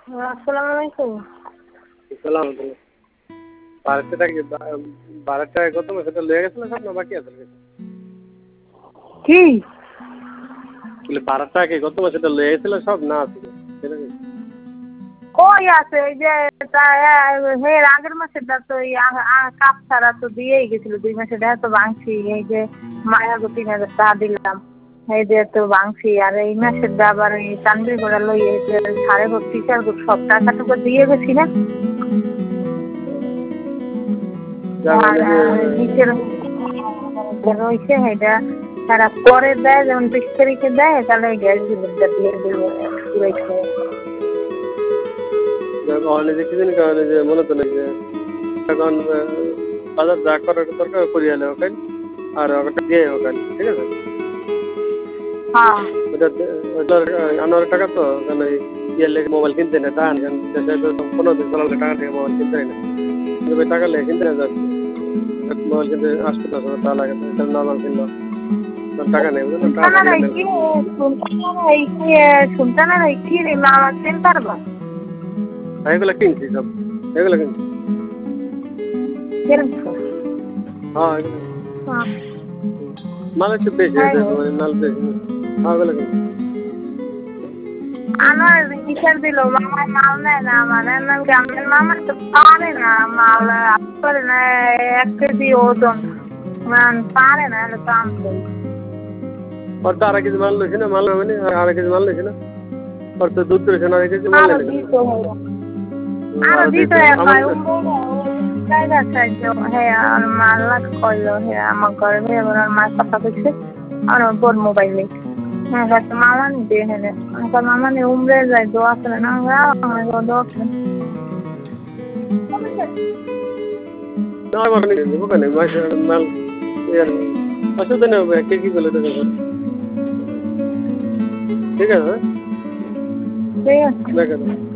আসসালামু আলাইকুম। সালাম আলাইকুম। বাড়িতে কি বাড়িটা কত সেটা লয়ে গেছিল সব না বাকি আছে? কি বলে ভাড়াটা কি গত মাসে এটা লয়ে গেছিল সব না আছে সেটা কি? কই আছে এই যে এর আগের মাসেরটা তো কাজ ছাড়া তো দিয়েই গেছিল 2 মাসের টাকা তো ভাঙছি। এই যে মায়াগো 3,000 টাকা দিলাম, এই যে তো ভাঙছি। আর এই মাসের আবার এই তানবির করে লই এই যে সাড়ে ভর্তি চাল সব টাকাটুকু দিয়ে গেছি না। নিচের রয়েছে এটা তারা পরে দেয়, যেমন 20 তারিখে দেয় তাহলে গ্যাস বিলটা দিয়ে দেবো। কারণে যে মনে তো যে এখন বাজার যা করার দরকার করিয়ে এলে ওখানে আর ওটা দিয়ে ওখানে ঠিক আছে। হ্যাঁ আমার টাকা তো কেন ইয়ের লেগে মোবাইল কিনতে না তা 15 দিন চলালে টাকা থেকে মোবাইল কিনতে না, টাকা লেগে কিনতে না যাচ্ছে মোবাইল কিনতে আসতে তা লাগে নর্মাল কিনলো টাকা নেই বুঝলেন। সুলতানার কি রে মামা চিনতে পারবো? এগুলো কিনছি সব এগুলো কিনছি। হ্যাঁ মাল একটু বেশি মাল বেশি। হ্যাঁ এগুলো কিনছি। আমার বিচার দিল মামার মাল নেয় না, আমার গ্রামের মামা তো পারে না মাল করে না 1 কেজি ওজন পারে না হলে তো আনতে और तो 1.5 केजी माल लो ना माल में 1.5 केजी माल ले ना और तो दूध तो 1.5 केजी माल ले আর দিতে হয় জায়গা চাইছে হ্যাঁ আর মাল লাগ করলো হ্যাঁ আমার ঘরে মেয়ে আমার মার কথা কইছে আর বোর মোবাইলে হ্যাঁ হয়তো মামা নিতে হ্যাঁ আমার মামা নিয়ে উমরে যায় দোয়া করে না আমার দোয়া করে না আমার নেই ওখানে মাল यार অসুবিধা নেই কে কি বলে দেবে ঠিক আছে। ঠিক আছে।